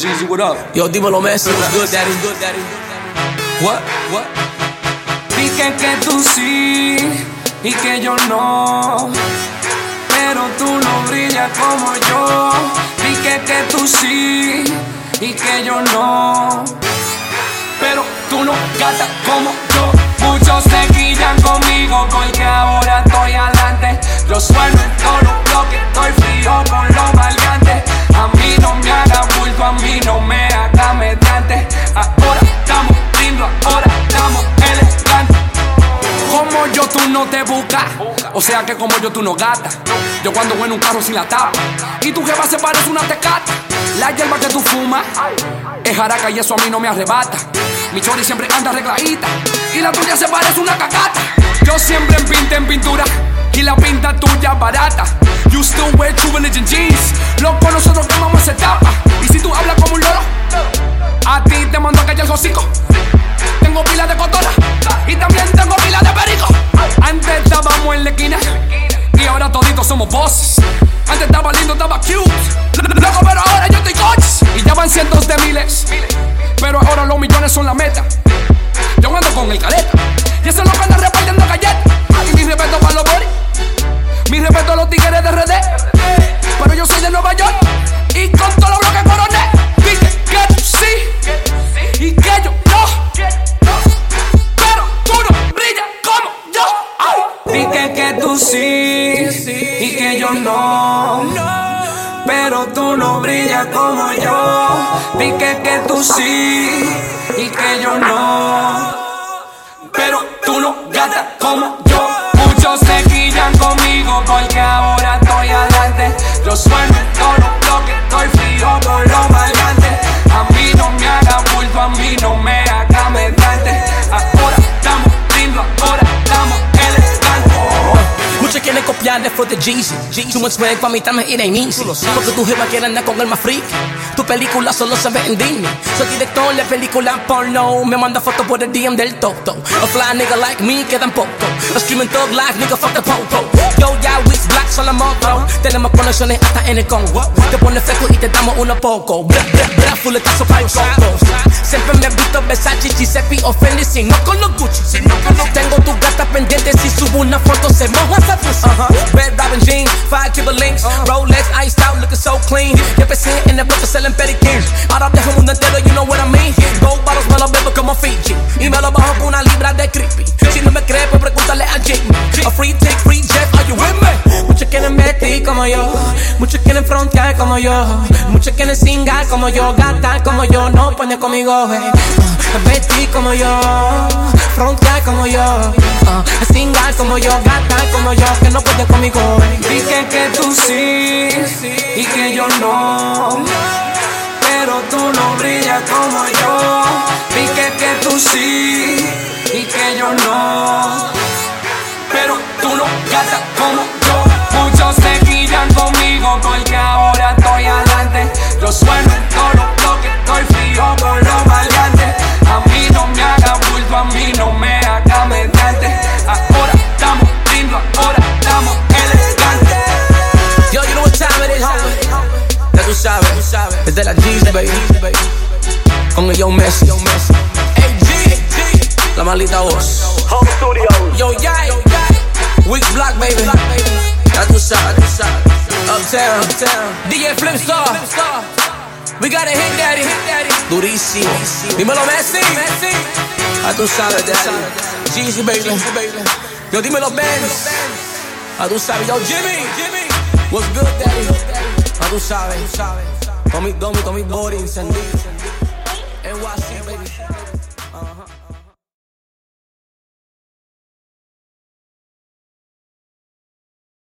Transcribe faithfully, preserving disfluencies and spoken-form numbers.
Jeezy, what up? Yo, dímelo, Messi, what's good, daddy? Good, daddy. What? What? Dije que tú sí y que yo no, pero tú no brillas como yo. Dije que tú sí y que yo no, pero tú no gatas como yo. Muchos se quillan conmigo porque ahora estoy adelante. Yo sueno en todo lo que estoy frío con los maleantes. A mí no me haga bulto, a mí no me haga mediante. Ahora estamos lindo, ahora estamos elegantes. Como yo tú no te buscas, o sea que como yo tú no gatas. Yo cuando voy en un carro sin la tapa y tu jeva se parece una tecata. La hierba que tú fumas es jaraca y eso a mí no me arrebata. Mi chori siempre anda arregladita y la tuya se parece una cacata. Yo siempre en pinta en pintura y la pinta tuya barata. You still wear True Religion jeans, loco nosotros quemamos esa etapa. Y si tú hablas como un loro, a ti te mando a callar el hocico. Tengo pila de cotola y también tengo pila de perico. Antes estábamos en la esquina y ahora toditos somos bosses. Antes estaba lindo, estaba cute, loco, pero ahora yo estoy coach. Y ya van cientos de miles, pero ahora los millones son la meta. Yo ando con el caleta y ese loco anda repartiendo galletas. Y mi respeto para los boris, mi respeto a los tigres de R D, pero yo soy de Nueva York y con todos los bloques coroné. Dije que tú sí y que yo no, pero tú no brillas como yo. Dije que tú sí y que yo no, pero tú no brillas como yo. Dije que tú sí y que yo no, pero tú no gatas como yo. Muchos se quillan conmigo porque ahora estoy adelante. Yo sueno en todo lo que estoy frío con los maleantes. A mí no me haga bulto, a mí no me haga mediante. Ahora estamos lindos, ahora estamos elegantes. Muchos quieren copiar de flow de Jeezy. Too much swag pa' mí también it ain't easy. Porque tu jeva quiere andar con el más freak. Tu película solo se ve en Disney. Soy director de película porno. Me manda fotos por el D M del Toto. A fly nigga like me quedan poco. A streaming thug life nigga fuck the popo. Yo ya Wix Black son la moto. Tenemos conexiones hasta en el Congo. Te pones fresco y te damos uno poco. Bra bra bra full de caso para el coco. Siempre me he visto Versace, Giuseppe o Fendi. Si no con los Gucci, si no con los tengo tu gata pendiente. Si subo una foto se moja esa pussy. Uh-huh. Red Robin jeans, five Cuban links, uh-huh. Rolex iced out, looking so clean. Yo empecé en el bloque selling pedicures. Ahora dejo el mundo entero, you know what I mean. Gold bottles me los bebo como Fiji y me lo bajo con una libra de creepy. Si no me crees, pues pregúntale a Jimmy. A free take, free jet, are you with me? Muchos quieren vestir como yo, muchos quieren frontear como yo, muchos quieren singar como yo, gastar como yo, no pone conmigo, hey. uh, vestir como yo, frontear como yo, uh, singar como yo, gastar como yo, que no pueden conmigo, hey. Dije que tú sí y que yo no, pero tú no brillas como yo. Dije que tú sí y que yo no, pero tú no gatas como yo. Muchos se quillan conmigo porque ahora estoy adelante. Yo sueno en todo lo que estoy frío con los maleantes. A mí no me haga bulto, a mí no me haga mediante. Ahora estamos lindos, ahora estamos elegantes. Yo, you know what time it is, homie. Ya tú sabes, es de la Jeezy, baby. Con el Yo Messi. Hey, G, la maldita voz. Home Studios. Yo, Yay, Wix Black, baby. Ya tú sabes, Uptown, D J Flipstar. We got a hit, daddy. Durísimo. Dímelo, Messi. Ya tú sabes, daddy. Jeezy, baby. Yo, dímelo, Benz. Ya tú sabes, yo, Jimmy. What's good, daddy? Ya tú sabes. Con mi, con mi, con mi body encendido. N Y C, baby.